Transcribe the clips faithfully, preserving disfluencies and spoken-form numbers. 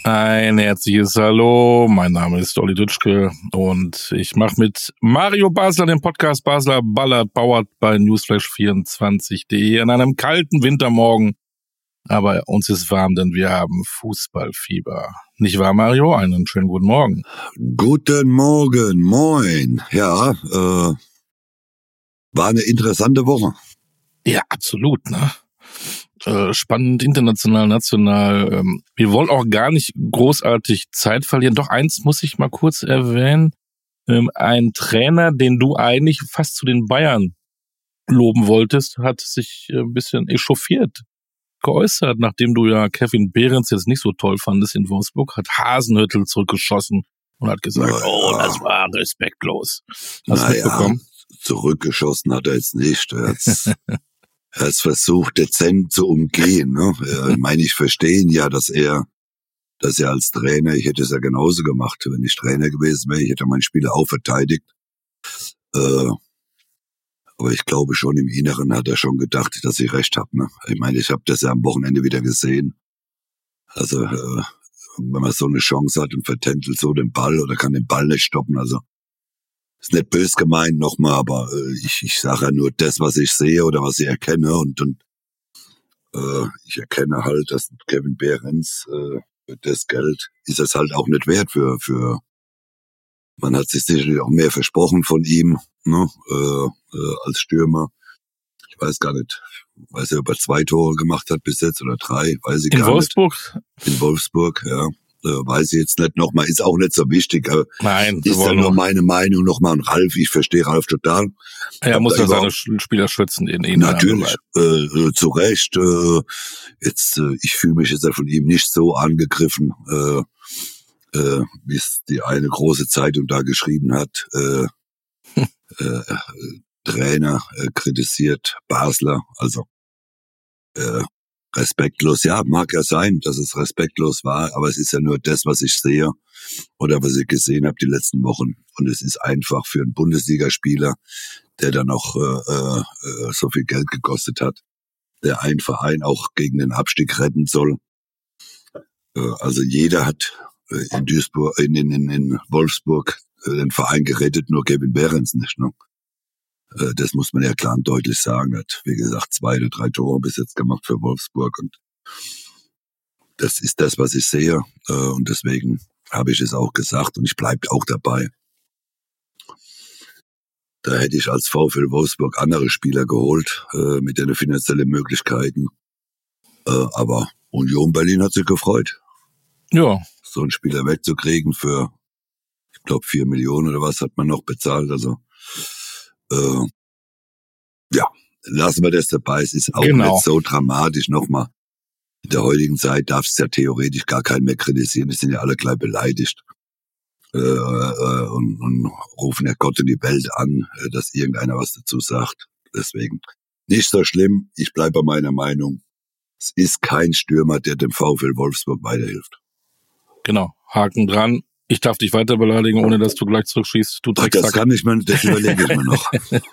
Ein herzliches Hallo, mein Name ist Olli Dütschke und ich mache mit Mario Basler den Podcast Basler Ballert, powered bei newsflash vierundzwanzig punkt de an einem kalten Wintermorgen. Aber uns ist warm, denn wir haben Fußballfieber. Nicht wahr, Mario? Einen schönen guten Morgen. Guten Morgen, moin. Ja, äh, war eine interessante Woche. Ja, absolut, ne? Äh, spannend, international, national. Ähm, wir wollen auch gar nicht großartig Zeit verlieren. Doch eins muss ich mal kurz erwähnen. Ähm, ein Trainer, den du eigentlich fast zu den Bayern loben wolltest, hat sich ein bisschen echauffiert geäußert, nachdem du ja Kevin Behrens jetzt nicht so toll fandest in Wolfsburg, hat Hasenhüttl zurückgeschossen und hat gesagt, naja. oh, das war respektlos. Hast du naja, mitbekommen? Zurückgeschossen hat er jetzt nicht. Er hat's, er hat's versucht, dezent zu umgehen. Ne? Ich meine, ich verstehe ihn ja, dass er, dass er als Trainer, ich hätte es ja genauso gemacht, wenn ich Trainer gewesen wäre, ich hätte meinen Spieler auch verteidigt. Äh, Aber ich glaube schon, im Inneren hat er schon gedacht, dass ich recht habe. Ne? Ich meine, ich habe das ja am Wochenende wieder gesehen. Also äh, wenn man so eine Chance hat und vertändelt so den Ball oder kann den Ball nicht stoppen, also ist nicht bös gemeint nochmal, aber äh, ich, ich sage ja nur das, was ich sehe oder was ich erkenne und, und äh, ich erkenne halt, dass Kevin Behrens äh, das Geld ist es halt auch nicht wert für für man hat sich sicherlich auch mehr versprochen von ihm, ne, äh, äh, als Stürmer. Ich weiß gar nicht, weiß er, ob er zwei Tore gemacht hat bis jetzt oder drei, weiß ich in gar Wolfsburg? nicht. In Wolfsburg, ja. Äh, weiß ich jetzt nicht nochmal, ist auch nicht so wichtig, aber Nein, ist dann nur meine Meinung nochmal an Ralf. Ich verstehe Ralf total. Er muss ja seine Spieler schützen in ihn. Natürlich, äh, äh, zu Recht. Äh, jetzt, äh, ich fühle mich jetzt von ihm nicht so angegriffen, äh, äh, wie es die eine große Zeitung da geschrieben hat. Äh, äh, Trainer äh, kritisiert Basler, also äh, respektlos. Ja, mag ja sein, dass es respektlos war, aber es ist ja nur das, was ich sehe oder was ich gesehen habe die letzten Wochen. Und es ist einfach für einen Bundesligaspieler, der dann noch äh, äh, so viel Geld gekostet hat, der einen Verein auch gegen den Abstieg retten soll. Äh, also jeder hat äh, in Duisburg, in, in, in Wolfsburg äh, den Verein gerettet, nur Kevin Behrens nicht, ne? Das muss man ja klar und deutlich sagen. Er hat, wie gesagt, zwei oder drei Tore bis jetzt gemacht für Wolfsburg. Und das ist das, was ich sehe. Und deswegen habe ich es auch gesagt und ich bleibe auch dabei. Da hätte ich als VfL Wolfsburg andere Spieler geholt, mit den finanziellen Möglichkeiten. Aber Union Berlin hat sich gefreut. Ja. So einen Spieler wegzukriegen für, ich glaube, vier Millionen oder was hat man noch bezahlt. Also, Äh, ja, lassen wir das dabei. Es ist auch genau. nicht so dramatisch. Nochmal, in der heutigen Zeit darf es ja theoretisch gar keinen mehr kritisieren. Die sind ja alle gleich beleidigt äh, äh, und, und rufen ja Gott in die Welt an, äh, dass irgendeiner was dazu sagt. Deswegen nicht so schlimm. Ich bleibe bei meiner Meinung. Es ist kein Stürmer, der dem VfL Wolfsburg weiterhilft. Genau, Haken dran. Ich darf dich weiter beleidigen, ohne dass du gleich zurückschießt. Du Ach, das kann ich mir, das überlege ich mir noch.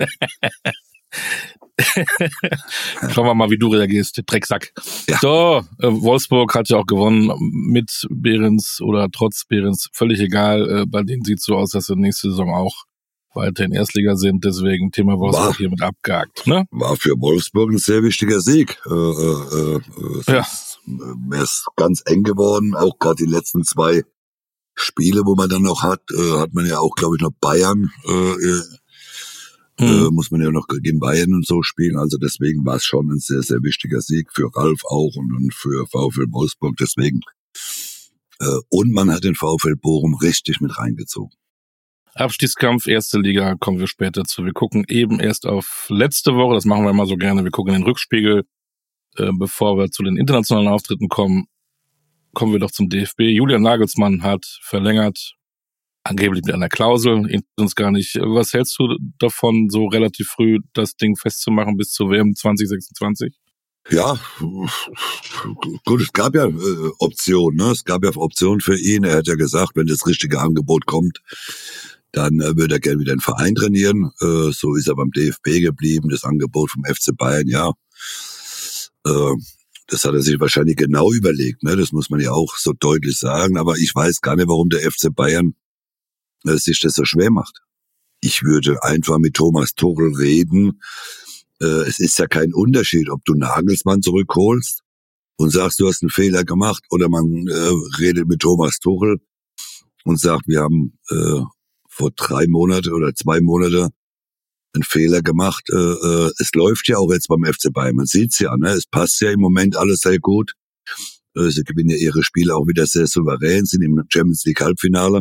Schauen wir mal, wie du reagierst, Drecksack. Ja. So, äh, Wolfsburg hat ja auch gewonnen mit Behrens oder trotz Behrens. Völlig egal. Äh, bei denen sieht es so aus, dass sie nächste Saison auch weiter in Erstliga sind. Deswegen Thema Wolfsburg war, hiermit abgehakt. Ne? War für Wolfsburg ein sehr wichtiger Sieg. Äh, äh, äh, ja. Wäre es ganz eng geworden. Auch gerade die letzten zwei Spiele, wo man dann noch hat, äh, hat man ja auch, glaube ich, noch Bayern, äh, äh, mhm. äh, muss man ja noch gegen Bayern und so spielen. Also deswegen war es schon ein sehr, sehr wichtiger Sieg für Ralf auch und, und für VfL Wolfsburg. Deswegen äh, und man hat den VfL Bochum richtig mit reingezogen. Abstiegskampf, erste Liga, kommen wir später zu. Wir gucken eben erst auf letzte Woche, das machen wir immer so gerne. Wir gucken in den Rückspiegel, äh, bevor wir zu den internationalen Auftritten kommen. Kommen wir doch zum D F B. Julian Nagelsmann hat verlängert, angeblich mit einer Klausel, interessiert uns gar nicht. Was hältst du davon, so relativ früh das Ding festzumachen bis zur W M zwanzig sechsundzwanzig? Ja, gut, es gab ja äh, Optionen, ne? Es gab ja Optionen für ihn. Er hat ja gesagt, wenn das richtige Angebot kommt, dann äh, würde er gerne wieder einen Verein trainieren. Äh, so ist er beim D F B geblieben. Das Angebot vom F C Bayern, ja. Äh, Das hat er sich wahrscheinlich genau überlegt, ne? Das muss man ja auch so deutlich sagen. Aber ich weiß gar nicht, warum der F C Bayern äh, sich das so schwer macht. Ich würde einfach mit Thomas Tuchel reden. Äh, es ist ja kein Unterschied, ob du Nagelsmann zurückholst und sagst, du hast einen Fehler gemacht, oder man äh, redet mit Thomas Tuchel und sagt, wir haben äh, vor drei Monate oder zwei Monate einen Fehler gemacht. Äh, äh, es läuft ja auch jetzt beim F C Bayern. Man sieht's ja, ne? Es passt ja im Moment alles sehr gut. Äh, sie gewinnen ja ihre Spiele auch wieder sehr souverän, sind im Champions League Halbfinale.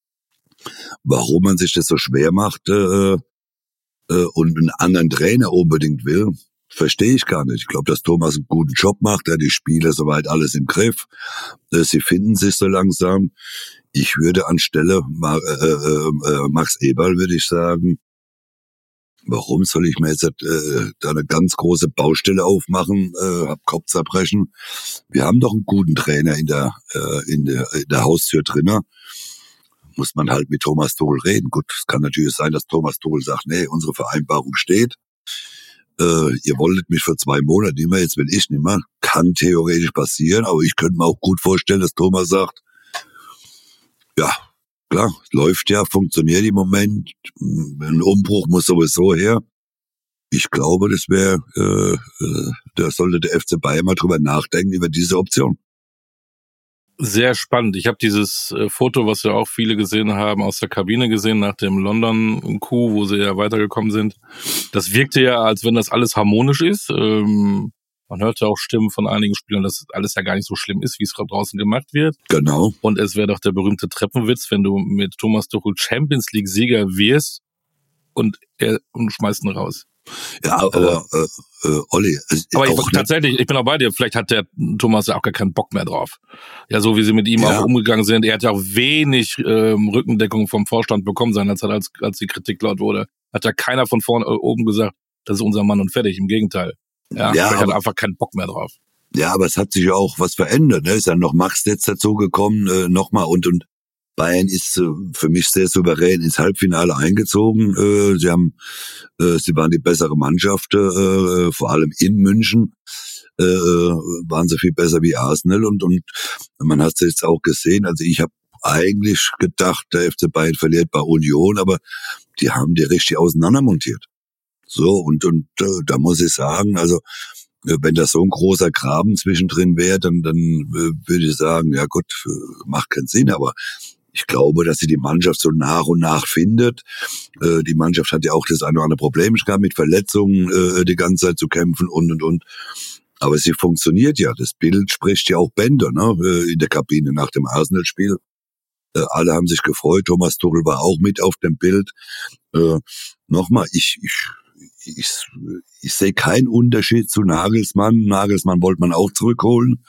Warum man sich das so schwer macht äh, äh, und einen anderen Trainer unbedingt will, verstehe ich gar nicht. Ich glaube, dass Thomas einen guten Job macht, er hat die Spieler soweit alles im Griff. Äh, sie finden sich so langsam. Ich würde anstelle Ma- äh, äh, äh, Max Eberl, würde ich sagen, warum soll ich mir jetzt äh, da eine ganz große Baustelle aufmachen, äh, hab Kopfzerbrechen? Wir haben doch einen guten Trainer in der äh, in der in der Haustür drinnen. Muss man halt mit Thomas Tuchel reden. Gut, es kann natürlich sein, dass Thomas Tuchel sagt, nee, unsere Vereinbarung steht. Äh, ihr wolltet mich für zwei Monate nicht mehr, jetzt will ich nicht mehr. Kann theoretisch passieren, aber ich könnte mir auch gut vorstellen, dass Thomas sagt, ja, klar, läuft ja, funktioniert im Moment. Ein Umbruch muss sowieso her. Ich glaube, das wäre, äh, äh, da sollte der F C Bayern mal drüber nachdenken, über diese Option. Sehr spannend. Ich habe dieses äh, Foto, was ja auch viele gesehen haben, aus der Kabine gesehen, nach dem London-Coup, wo sie ja weitergekommen sind. Das wirkte ja, als wenn das alles harmonisch ist. Ähm, man hörte auch Stimmen von einigen Spielern, dass alles ja gar nicht so schlimm ist, wie es draußen gemacht wird. Genau. Und es wäre doch der berühmte Treppenwitz, wenn du mit Thomas Tuchel Champions League-Sieger wirst und er und schmeißt ihn raus. Ja, aber äh, äh, Olli, aber ich, auch tatsächlich, ich bin auch bei dir, vielleicht hat der Thomas ja auch gar keinen Bock mehr drauf. Ja, so wie sie mit ihm ja. auch umgegangen sind. Er hat ja auch wenig ähm, Rückendeckung vom Vorstand bekommen seinerzeit, als, als die Kritik laut wurde. Hat ja keiner von vorne äh, oben gesagt, das ist unser Mann und fertig. Im Gegenteil. Ja, ja, vielleicht aber, hat er einfach keinen Bock mehr drauf. Ja, aber es hat sich ja auch was verändert. Ne? Ist ja noch Max jetzt dazu gekommen, äh, nochmal und und Bayern ist äh, für mich sehr souverän ins Halbfinale eingezogen. Äh, sie haben, äh, sie waren die bessere Mannschaft, äh, vor allem in München äh, waren sie viel besser wie Arsenal und und man hat es jetzt auch gesehen. Also ich habe eigentlich gedacht, der F C Bayern verliert bei Union, aber die haben die richtig auseinandermontiert. So und und äh, da muss ich sagen, also wenn da so ein großer Graben zwischendrin wäre, dann dann äh, würde ich sagen, ja gut, macht keinen Sinn, aber ich glaube, dass sie die Mannschaft so nach und nach findet. Äh, die Mannschaft hat ja auch das eine oder andere Problem gehabt, mit Verletzungen äh, die ganze Zeit zu kämpfen und, und, und. Aber sie funktioniert ja. Das Bild spricht ja auch Bände, ne? In der Kabine nach dem Arsenal-Spiel. Äh, alle haben sich gefreut. Thomas Tuchel war auch mit auf dem Bild. Äh, nochmal, ich, ich, ich, ich sehe keinen Unterschied zu Nagelsmann. Nagelsmann wollte man auch zurückholen.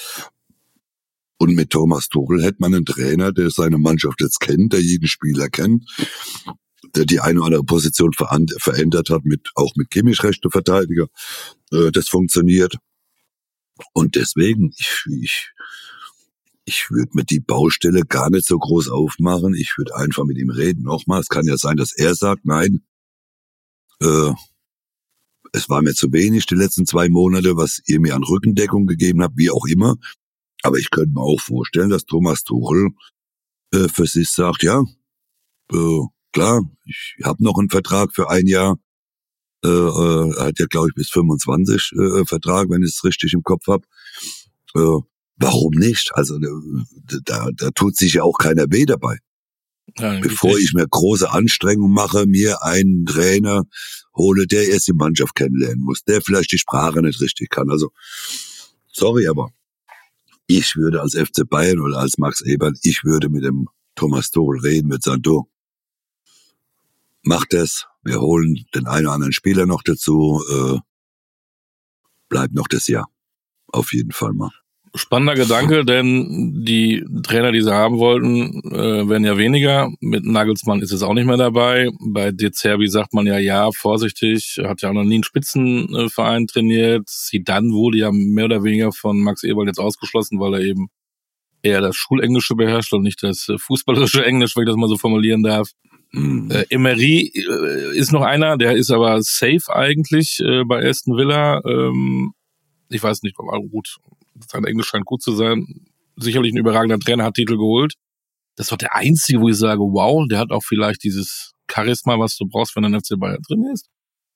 Und mit Thomas Tuchel hätte man einen Trainer, der seine Mannschaft jetzt kennt, der jeden Spieler kennt, der die eine oder andere Position verändert hat, mit auch mit Kimmich rechte Verteidiger. Äh, das funktioniert. Und deswegen, ich, ich, ich würde mir die Baustelle gar nicht so groß aufmachen. Ich würde einfach mit ihm reden. Nochmal, es kann ja sein, dass er sagt, nein, äh, es war mir zu wenig die letzten zwei Monate, was ihr mir an Rückendeckung gegeben habt, wie auch immer. Aber ich könnte mir auch vorstellen, dass Thomas Tuchel äh, für sich sagt, ja, äh, klar, ich habe noch einen Vertrag für ein Jahr. Äh, äh, er hat ja, glaube ich, bis fünfundzwanzig äh, Vertrag, wenn ich es richtig im Kopf habe. Äh, warum nicht? Also äh, da, da tut sich ja auch keiner weh dabei. Ja, bevor ich mir große Anstrengungen mache, mir einen Trainer hole, der erst die Mannschaft kennenlernen muss, der vielleicht die Sprache nicht richtig kann. Also, sorry, aber ich würde als F C Bayern oder als Max Eberl, ich würde mit dem Thomas Tuchel reden, mit sagen, du, mach das, wir holen den einen oder anderen Spieler noch dazu, äh, bleibt noch das Jahr. Auf jeden Fall mal. Spannender Gedanke, denn die Trainer, die sie haben wollten, äh, werden ja weniger. Mit Nagelsmann ist es auch nicht mehr dabei. Bei De Zerbi sagt man ja, ja, vorsichtig, hat ja auch noch nie einen Spitzenverein trainiert. Zidane wurde ja mehr oder weniger von Max Eberl jetzt ausgeschlossen, weil er eben eher das Schulenglische beherrscht und nicht das fußballerische Englisch, wenn ich das mal so formulieren darf. Mhm. Äh, Emery äh, ist noch einer, der ist aber safe eigentlich äh, bei Aston Villa. Ähm, Ich weiß nicht, aber gut, sein Englisch scheint gut zu sein. Sicherlich ein überragender Trainer, hat Titel geholt. Das war der einzige, wo ich sage, wow, der hat auch vielleicht dieses Charisma, was du brauchst, wenn ein F C Bayern drin ist.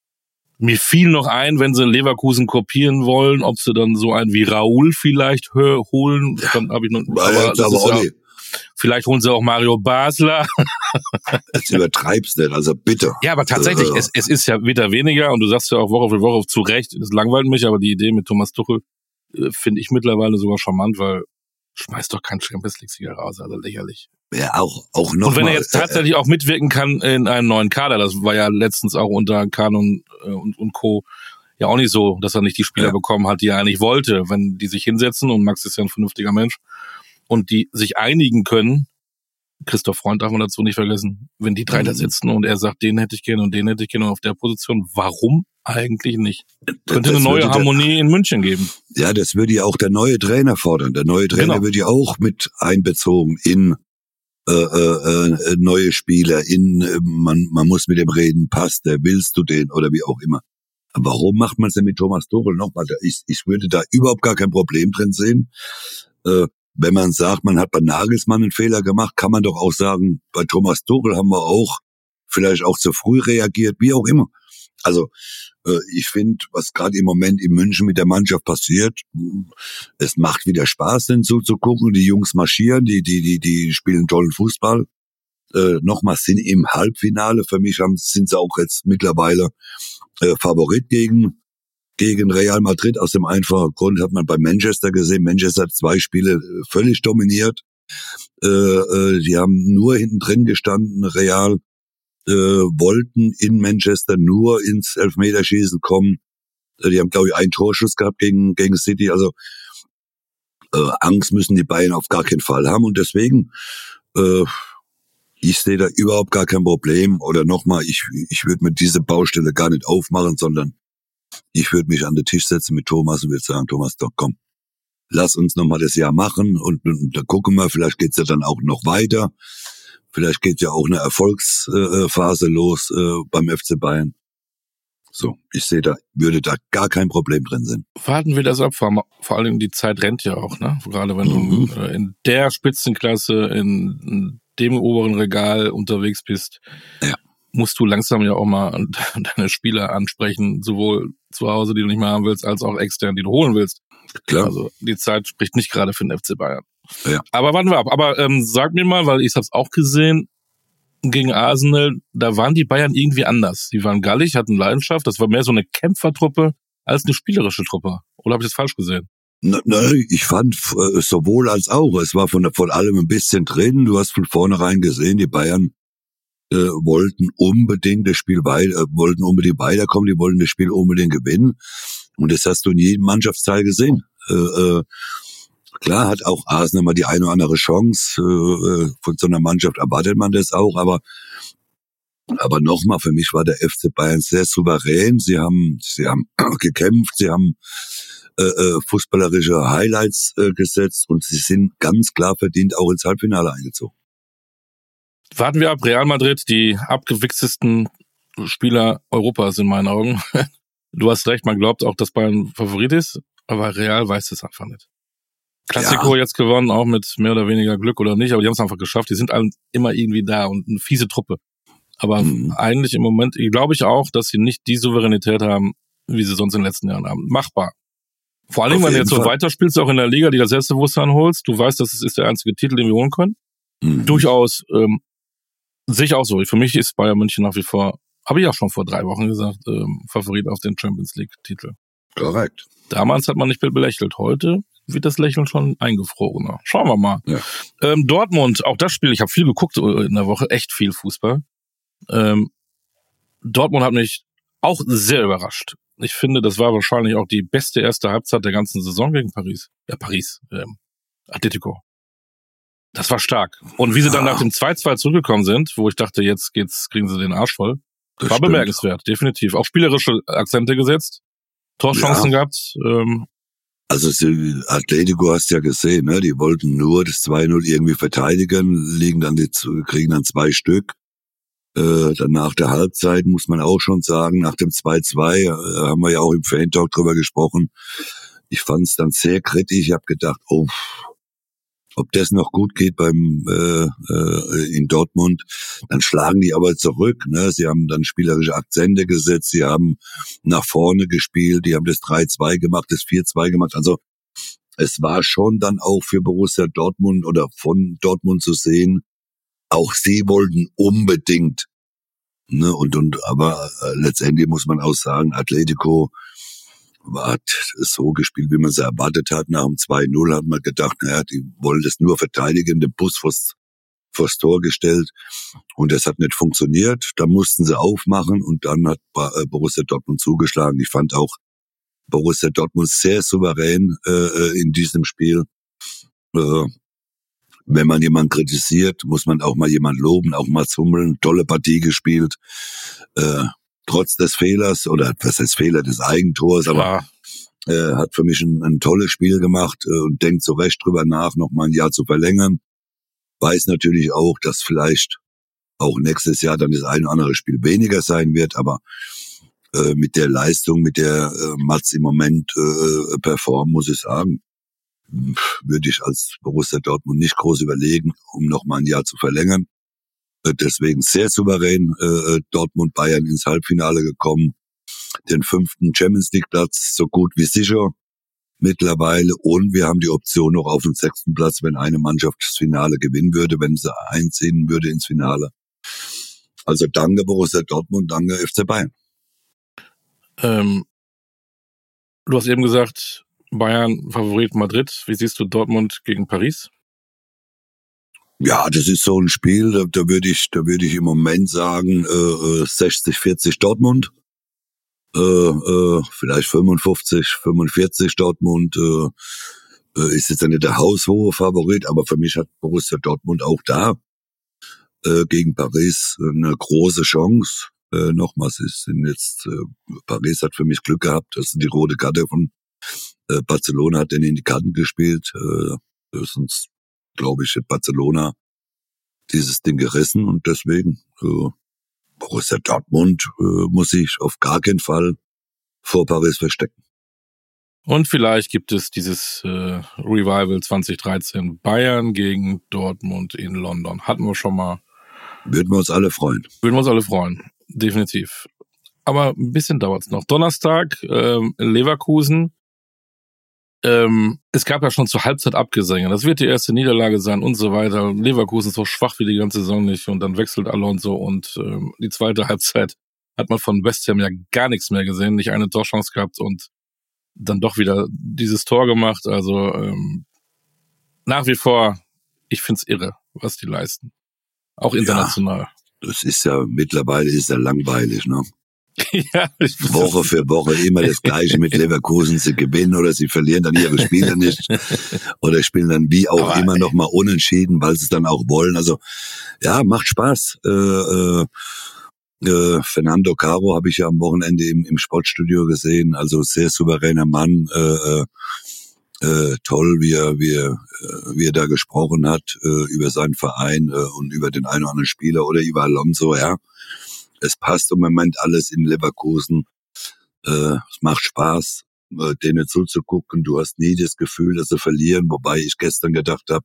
Mir fiel noch ein, wenn sie Leverkusen kopieren wollen, ob sie dann so einen wie Raúl vielleicht hö- holen. Ja, dann habe ich noch, aber ja, das ist ja, vielleicht holen sie auch Mario Basler. Jetzt übertreibst nicht, also bitte. Ja, aber tatsächlich, äh, es, es ist ja wieder weniger und du sagst ja auch Woche für Woche zu Recht, das langweilt mich, aber die Idee mit Thomas Tuchel äh, finde ich mittlerweile sogar charmant, weil schmeißt doch kein Champions League-Sieger raus, also lächerlich. Ja, auch, auch noch Und wenn mal, er jetzt tatsächlich äh, auch mitwirken kann in einem neuen Kader, das war ja letztens auch unter Kahn und, äh, und, und Co. ja auch nicht so, dass er nicht die Spieler ja. bekommen hat, die er eigentlich wollte. Wenn die sich hinsetzen, und Max ist ja ein vernünftiger Mensch, und die sich einigen können, Christoph Freund darf man dazu nicht vergessen, wenn die drei mhm. da sitzen und er sagt, den hätte ich gerne und den hätte ich gerne auf der Position, warum eigentlich nicht? Könnte das eine neue Harmonie der, in München geben. Ja, das würde ja auch der neue Trainer fordern. Der neue Trainer genau. wird ja auch mit einbezogen in äh, äh, neue Spieler, in äh, man man muss mit dem reden, passt der, willst du den oder wie auch immer. Aber warum macht man es denn mit Thomas Tuchel nochmal? Ich, ich würde da überhaupt gar kein Problem drin sehen. Äh, wenn man sagt, man hat bei Nagelsmann einen Fehler gemacht, kann man doch auch sagen, bei Thomas Tuchel haben wir auch vielleicht auch zu früh reagiert, wie auch immer. Also äh, ich finde, was gerade im Moment in München mit der Mannschaft passiert, es macht wieder Spaß, denn zuzugucken. Die Jungs marschieren, die die die die spielen tollen Fußball. Äh, Nochmal sind im Halbfinale. Für mich haben, sind sie auch jetzt mittlerweile äh, Favorit gegen gegen Real Madrid. Aus dem einfachen Grund hat man bei Manchester gesehen. Manchester hat zwei Spiele völlig dominiert. Äh, äh, die haben nur hinten drin gestanden. Real äh, wollten in Manchester nur ins Elfmeterschießen kommen. Äh, die haben, glaube ich, einen Torschuss gehabt gegen gegen City. Also äh, Angst müssen die Bayern auf gar keinen Fall haben. Und deswegen, äh, ich sehe da überhaupt gar kein Problem. Oder nochmal, ich ich würde mir diese Baustelle gar nicht aufmachen, sondern ich würde mich an den Tisch setzen mit Thomas und würde sagen, Thomas, doch komm, lass uns nochmal das Jahr machen und, und da gucken wir, vielleicht geht's ja dann auch noch weiter. Vielleicht geht ja auch eine Erfolgsphase los äh, beim F C Bayern. So, ich sehe da, würde da gar kein Problem drin sein. Warten wir das ab, vor, vor allem die Zeit rennt ja auch, ne? Gerade wenn mhm. du in der Spitzenklasse, in dem oberen Regal unterwegs bist. Ja. Musst du langsam ja auch mal deine Spieler ansprechen, sowohl zu Hause, die du nicht mehr haben willst, als auch extern, die du holen willst. Klar. Also die Zeit spricht nicht gerade für den F C Bayern. Ja. Aber warten wir ab. Aber ähm, sag mir mal, weil ich hab's auch gesehen, gegen Arsenal, da waren die Bayern irgendwie anders. Die waren gallig, hatten Leidenschaft. Das war mehr so eine Kämpfertruppe als eine spielerische Truppe. Oder habe ich das falsch gesehen? Nein, ne, ich fand äh, sowohl als auch. Es war von, von allem ein bisschen drin. Du hast von vornherein gesehen, die Bayern äh, wollten unbedingt das Spiel wei- äh, wollten unbedingt weiterkommen, die wollten das Spiel unbedingt gewinnen. Und das hast du in jedem Mannschaftsteil gesehen. Äh, äh, klar hat auch Arsenal mal die eine oder andere Chance. Äh, von so einer Mannschaft erwartet man das auch, aber aber nochmal, für mich war der F C Bayern sehr souverän. Sie haben sie haben gekämpft, sie haben äh, äh, fußballerische Highlights äh, gesetzt und sie sind ganz klar verdient auch ins Halbfinale eingezogen. Warten wir ab. Real Madrid, die abgewichstesten Spieler Europas in meinen Augen. Du hast recht, man glaubt auch, dass Bayern Favorit ist, aber Real weiß es einfach nicht. Classico ja. Jetzt gewonnen, auch mit mehr oder weniger Glück oder nicht, aber die haben es einfach geschafft. Die sind alle immer irgendwie da und eine fiese Truppe. Aber mhm. eigentlich im Moment, glaube ich auch, dass sie nicht die Souveränität haben, wie sie sonst in den letzten Jahren haben. Machbar. Vor allem, wenn du jetzt so weiterspielst, auch in der Liga, die das Selbstbewusstsein holst, du weißt, das ist der einzige Titel, den wir holen können. Mhm. Durchaus, ähm, sehe ich auch so. Für mich ist Bayern München nach wie vor, habe ich auch schon vor drei Wochen gesagt, ähm, Favorit auf den Champions League-Titel. Korrekt. Damals hat man nicht belächelt. Heute wird das Lächeln schon eingefrorener. Schauen wir mal. Ja. Ähm, Dortmund, auch das Spiel, ich habe viel geguckt in der Woche, echt viel Fußball. Ähm, Dortmund hat mich auch sehr überrascht. Ich finde, das war wahrscheinlich auch die beste erste Halbzeit der ganzen Saison gegen Paris. Ja, Paris, ähm, Atletico. Das war stark. Und wie sie dann nach dem zwei zwei zurückgekommen sind, wo ich dachte, jetzt geht's, kriegen sie den Arsch voll, das war stimmt. Bemerkenswert, definitiv. Auch spielerische Akzente gesetzt, Torchancen ja. gehabt. Ähm, also Atletico hast du ja gesehen, ne? Die wollten nur das zwei null irgendwie verteidigen, liegen dann die, kriegen dann zwei Stück. Äh, dann nach der Halbzeit muss man auch schon sagen, nach dem zwei zwei äh, haben wir ja auch im Fan-Talk drüber gesprochen, Ich fand es dann sehr kritisch. Ich habe gedacht, oh, ob das noch gut geht beim äh, äh, in Dortmund. Dann schlagen die aber zurück. Ne? Sie haben dann spielerische Akzente gesetzt. Sie haben nach vorne gespielt. Die haben das drei zwei gemacht, das vier zwei gemacht. Also es war schon dann auch für Borussia Dortmund oder von Dortmund zu sehen, auch sie wollten unbedingt. Ne? Und, und aber äh, letztendlich muss man auch sagen, Atletico hat so gespielt, wie man es erwartet hat. Nach dem zwei null hat man gedacht, naja, die wollen das nur verteidigen, den Bus vors, vors Tor gestellt. Und das hat nicht funktioniert. Da mussten sie aufmachen und dann hat Borussia Dortmund zugeschlagen. Ich fand auch Borussia Dortmund sehr souverän äh, in diesem Spiel. Äh, wenn man jemanden kritisiert, muss man auch mal jemanden loben, auch mal Hummels, tolle Partie gespielt. Äh, Trotz des Fehlers, oder was heißt Fehler des Eigentors, aber ja. äh, hat für mich ein, ein tolles Spiel gemacht äh, und denkt so recht drüber nach, noch mal ein Jahr zu verlängern. Weiß natürlich auch, dass vielleicht auch nächstes Jahr dann das ein oder andere Spiel weniger sein wird, aber äh, mit der Leistung, mit der äh, Mats im Moment äh, performt, muss ich sagen, würde ich als Borussia Dortmund nicht groß überlegen, um noch mal ein Jahr zu verlängern. Deswegen sehr souverän äh, Dortmund Bayern ins Halbfinale gekommen. Den fünften Champions League Platz so gut wie sicher mittlerweile. Und wir haben die Option noch auf den sechsten Platz, wenn eine Mannschaft das Finale gewinnen würde, wenn sie einziehen würde ins Finale. Also danke Borussia Dortmund, danke F C Bayern. Ähm, du hast eben gesagt, Bayern Favorit Madrid. Wie siehst du Dortmund gegen Paris? Ja, das ist so ein Spiel, da, da würde ich, da würde ich im Moment sagen, äh, sechzig vierzig Dortmund, äh, äh, vielleicht fünfundfünfzig fünfundvierzig Dortmund, äh, äh, ist jetzt ja nicht der haushohe Favorit, aber für mich hat Borussia Dortmund auch da äh, gegen Paris eine große Chance. Äh, nochmals ist jetzt äh, Paris hat für mich Glück gehabt, dass die rote Karte von äh, Barcelona hat denn in die Karten gespielt, äh, sonst glaube ich, hat Barcelona dieses Ding gerissen und deswegen äh, Borussia Dortmund äh, muss sich auf gar keinen Fall vor Paris verstecken. Und vielleicht gibt es dieses äh, Revival zwanzig dreizehn Bayern gegen Dortmund in London. Hatten wir schon mal. Würden wir uns alle freuen. Würden wir uns alle freuen, definitiv. Aber ein bisschen dauert's noch. Donnerstag ähm, Leverkusen. Ähm, es gab ja schon zur Halbzeit Abgesänge. Das wird die erste Niederlage sein und so weiter. Leverkusen ist so schwach wie die ganze Saison nicht und dann wechselt Alonso und ähm, die zweite Halbzeit hat man von West Ham ja gar nichts mehr gesehen, nicht eine Torchance gehabt und dann doch wieder dieses Tor gemacht. Also ähm, nach wie vor, ich find's irre, was die leisten. Auch international. Ja, das ist ja, mittlerweile ist ja langweilig, ne? Ja, ich Woche für Woche immer das Gleiche mit Leverkusen. Sie gewinnen oder sie verlieren dann ihre Spiele nicht. Oder spielen dann wie auch Aber, immer nochmal unentschieden, weil sie es dann auch wollen. Also, ja, macht Spaß. Äh, äh, äh, Fernando Caro habe ich ja am Wochenende im, im Sportstudio gesehen. Also sehr souveräner Mann. Äh, äh, toll, wie er, wie er, wie er da gesprochen hat äh, über seinen Verein äh, und über den einen oder anderen Spieler oder über Alonso, ja. Es passt im Moment alles in Leverkusen. Äh, es macht Spaß, äh, denen zuzugucken. Du hast nie das Gefühl, dass sie verlieren. Wobei ich gestern gedacht habe,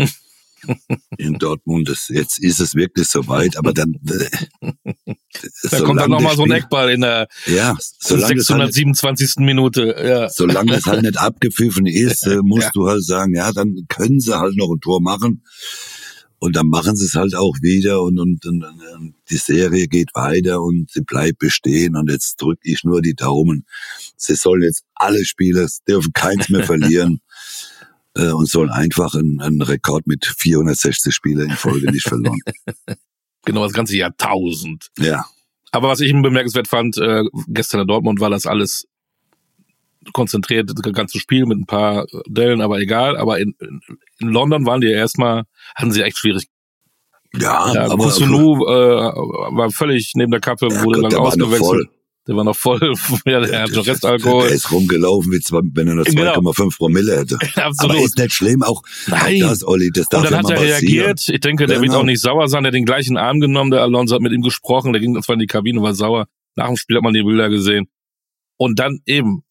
in Dortmund, das, jetzt ist es wirklich soweit. Aber dann äh, da kommt dann nochmal so ein Eckball in der ja, sechshundertsiebenundzwanzigsten Halt, Minute. Ja. Solange es halt nicht abgepfiffen ist, äh, musst ja. du halt sagen, ja, dann können sie halt noch ein Tor machen. Und dann machen sie es halt auch wieder und, und, und, und die Serie geht weiter und sie bleibt bestehen und jetzt drücke ich nur die Daumen. Sie sollen jetzt alle Spiele, dürfen keins mehr verlieren äh, und sollen einfach einen, einen Rekord mit vierhundertsechzig Spielen in Folge nicht verloren. Genau, das ganze Jahrtausend. Ja. Aber was ich bemerkenswert fand, äh, gestern in Dortmund war das alles konzentriert, das ganze Spiel mit ein paar Dellen, aber egal. Aber in, in London waren die ja erstmal, hatten sie echt schwierig. Ja, ja aber Kusunu äh, war völlig neben der Kappe, ja, wurde Gott, dann ausgewechselt. Der war noch voll, ja, der, der hat schon Restalkohol. Der ist rumgelaufen, wie zwei, wenn er nur zwei Komma fünf genau. Promille hätte. Absolut. Aber ist nicht schlimm, auch, Nein. auch das, Olli, das darf Und dann ja hat mal er reagiert. passieren. Ich denke, der genau. wird auch nicht sauer sein. Der hat den gleichen Arm genommen, der Alonso hat mit ihm gesprochen, der ging zwar in die Kabine, war sauer. Nach dem Spiel hat man die Bilder gesehen. Und dann eben,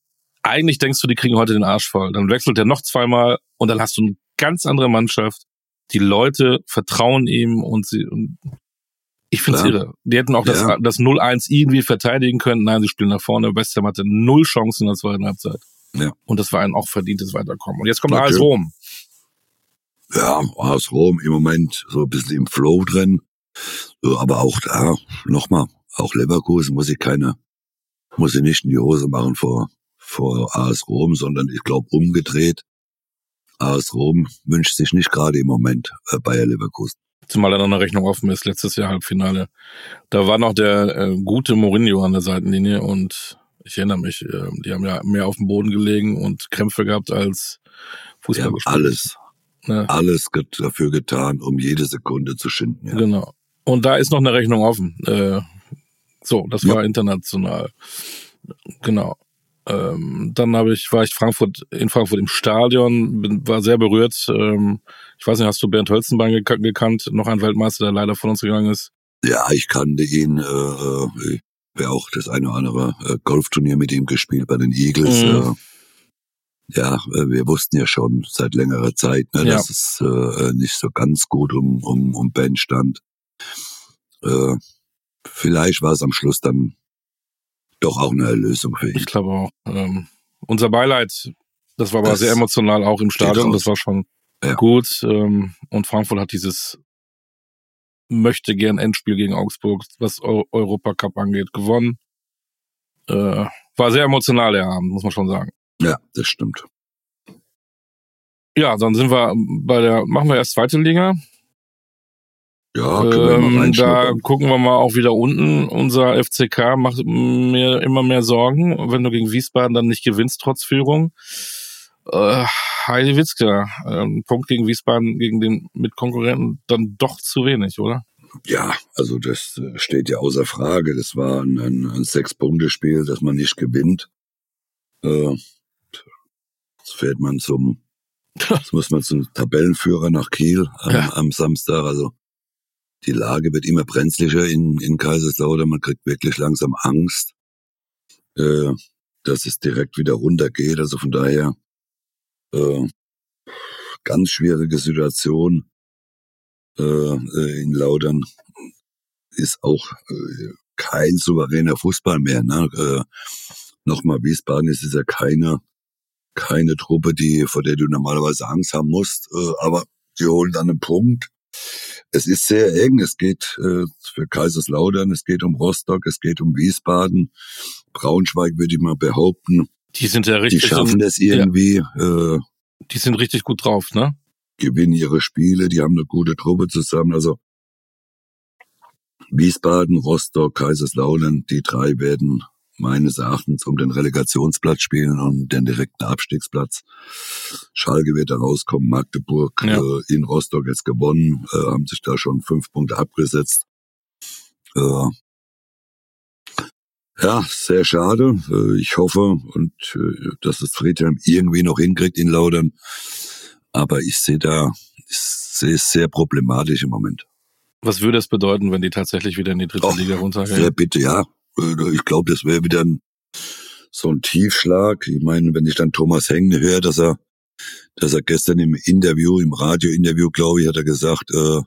eigentlich denkst du, die kriegen heute den Arsch voll. Dann wechselt er noch zweimal und dann hast du eine ganz andere Mannschaft. Die Leute vertrauen ihm und sie, und ich finde es irre. Die hätten auch das, Ja. das null eins irgendwie verteidigen können. Nein, sie spielen nach vorne. West Ham hatte null Chancen in der zweiten Halbzeit. Ja. Und das war ein auch verdientes Weiterkommen. Und jetzt kommt Natürlich. A S Rom. Ja, A S Rom im Moment so ein bisschen im Flow drin. Aber auch da, nochmal, auch Leverkusen muss ich keine, muss ich nicht in die Hose machen vor, vor A S Rom, sondern ich glaube umgedreht. A S Rom wünscht sich nicht gerade im Moment äh, Bayer Leverkusen. Zumal da noch eine Rechnung offen ist, letztes Jahr Halbfinale. Da war noch der äh, gute Mourinho an der Seitenlinie und ich erinnere mich, äh, die haben ja mehr auf dem Boden gelegen und Krämpfe gehabt als Fußball Wir haben gespielt. alles, Ne? alles get- dafür getan, um jede Sekunde zu schinden. Ja. Genau. Und da ist noch eine Rechnung offen. Äh, so, das Ja. war international. Genau. Ähm, dann habe ich, war ich Frankfurt, in Frankfurt im Stadion, bin, war sehr berührt. Ähm, ich weiß nicht, hast du Bernd Hölzenbein gek- gekannt? Noch ein Weltmeister, der leider von uns gegangen ist. Ja, ich kannte ihn, äh, ich habe auch das eine oder andere äh, Golfturnier mit ihm gespielt bei den Eagles. Mhm. Äh, ja, äh, wir wussten ja schon seit längerer Zeit, ne, Ja. dass es äh, nicht so ganz gut um, um, um Ben stand. Äh, vielleicht war es am Schluss dann doch auch eine Erlösung für ihn. Ich glaube auch. Ähm, unser Beileid, das war aber Das sehr emotional auch im Stadion. raus. Das war schon Ja. gut. Ähm, und Frankfurt hat dieses möchte gern Endspiel gegen Augsburg, was Eu- Europacup angeht, gewonnen. Äh, war sehr emotional der Abend, muss man schon sagen. Ja, das stimmt. Ja, dann sind wir bei der, machen wir erst zweite Liga. Ja, können wir mal Ähm, da reinschnuppern. gucken wir mal auch wieder unten. Unser F C K macht mir immer mehr Sorgen, wenn du gegen Wiesbaden dann nicht gewinnst, trotz Führung. Äh, Heidi Witzka, äh, ein Punkt gegen Wiesbaden, gegen den Mitkonkurrenten, dann doch zu wenig, oder? Ja, also das äh, steht ja außer Frage. Das war ein, ein, ein Sechs-Punkte-Spiel, das man nicht gewinnt. Äh, jetzt fährt man zum, jetzt muss man zum Tabellenführer nach Kiel am, Ja. am Samstag. Also die Lage wird immer brenzlicher in, in Kaiserslautern. Man kriegt wirklich langsam Angst, äh, dass es direkt wieder runtergeht. Also von daher äh, ganz schwierige Situation äh, in Lautern. Ist auch äh, kein souveräner Fußball mehr. Ne? Äh, Nochmal, Wiesbaden ist ja keine keine Truppe, die vor der du normalerweise Angst haben musst. Äh, aber die holen dann einen Punkt. Es ist sehr eng. Es geht äh, für Kaiserslautern, es geht um Rostock, es geht um Wiesbaden. Braunschweig würde ich mal behaupten, Die sind ja die richtig, schaffen das irgendwie, äh, die sind richtig gut drauf, ne? gewinnen ihre Spiele, die haben eine gute Truppe zusammen. Also Wiesbaden, Rostock, Kaiserslautern, die drei werden meines Erachtens um den Relegationsplatz spielen und den direkten Abstiegsplatz. Schalke wird da rauskommen, Magdeburg Ja. äh, in Rostock jetzt gewonnen, äh, haben sich da schon fünf Punkte abgesetzt. Äh, ja, sehr schade. Äh, ich hoffe, und äh, dass es Friedhelm irgendwie noch hinkriegt in Lautern. Aber ich sehe da, ich sehe es sehr problematisch im Moment. Was würde es bedeuten, wenn die tatsächlich wieder in die dritte Och, Liga Sehr runtergehen? bitte, ja. Äh, Ich glaube, das wäre wieder ein, so ein Tiefschlag. Ich meine, wenn ich dann Thomas Hengen höre, dass er, dass er gestern im Interview, im Radiointerview, glaube ich, hat er gesagt, äh,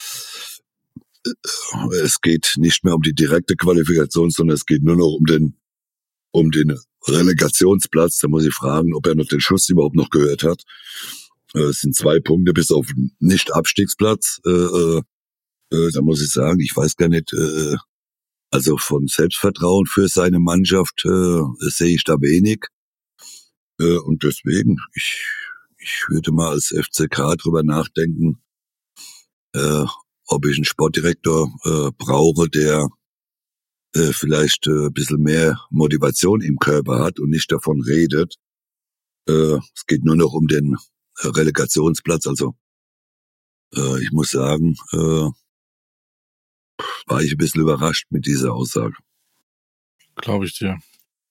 es geht nicht mehr um die direkte Qualifikation, sondern es geht nur noch um den, um den Relegationsplatz. Da muss ich fragen, ob er noch den Schuss überhaupt noch gehört hat. Äh, Es sind zwei Punkte bis auf den Nicht-Abstiegsplatz. Äh, äh, äh, Da muss ich sagen, ich weiß gar nicht, äh, also von Selbstvertrauen für seine Mannschaft äh, sehe ich da wenig. Äh, und deswegen, ich, ich würde mal als F C K drüber nachdenken, äh, ob ich einen Sportdirektor äh, brauche, der äh, vielleicht äh, ein bisschen mehr Motivation im Körper hat und nicht davon redet. Äh, es geht nur noch um den Relegationsplatz. Also äh, ich muss sagen, äh, war ich ein bisschen überrascht mit dieser Aussage. Glaube ich dir.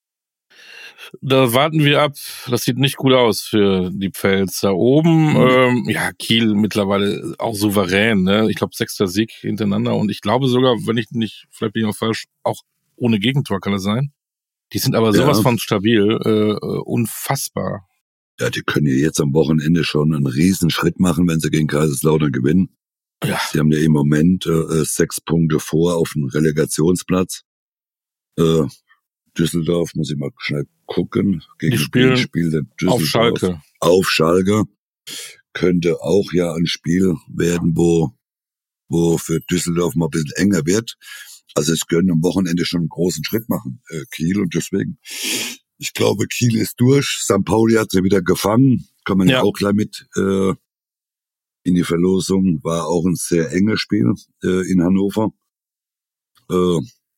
Da warten wir ab. Das sieht nicht gut aus für die Pfälz. Da oben, Mhm. ähm, ja, Kiel mittlerweile auch souverän, ne? Ich glaube, sechster Sieg hintereinander und ich glaube sogar, wenn ich nicht, vielleicht bin ich auch falsch, auch ohne Gegentor kann es sein. Die sind aber sowas Ja. von stabil, äh, unfassbar. Ja, die können ja jetzt am Wochenende schon einen riesen Schritt machen, wenn sie gegen Kaiserslautern gewinnen. Ja. Sie haben ja im Moment äh, sechs Punkte vor auf dem Relegationsplatz. Äh, Düsseldorf, muss ich mal schnell gucken. Gegen Die spielen spielt Düsseldorf auf Schalke. Auf Schalke. Könnte auch ja ein Spiel werden, wo, wo für Düsseldorf mal ein bisschen enger wird. Also es können am Wochenende schon einen großen Schritt machen, äh, Kiel. Und deswegen, ich glaube, Kiel ist durch. Sankt Pauli hat sie wieder gefangen. Kann man ja, ja auch gleich mit äh, in die Verlosung. War auch ein sehr enges Spiel äh, in Hannover. Äh,